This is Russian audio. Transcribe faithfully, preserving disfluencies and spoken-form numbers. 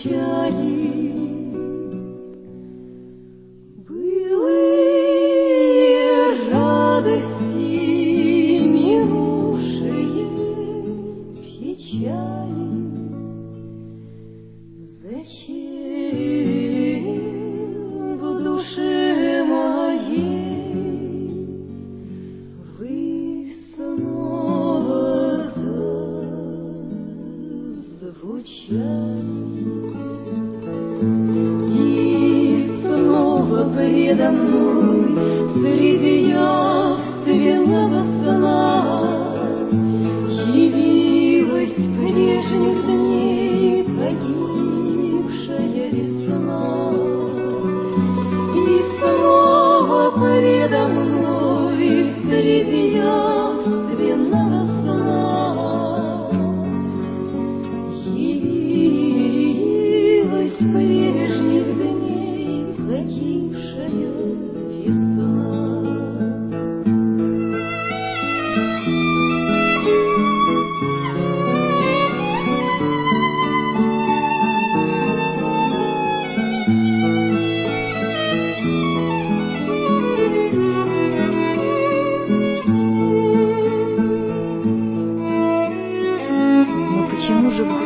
печали. Былые радости, минувшие печали. Зачем в душе моей вы снова зазвучали? И снова предо мной среди явственного сна явилась прежних дней погибшая весна. И снова предо мной среди явственного сна явилась прежних дней погибшая весна. Почему же в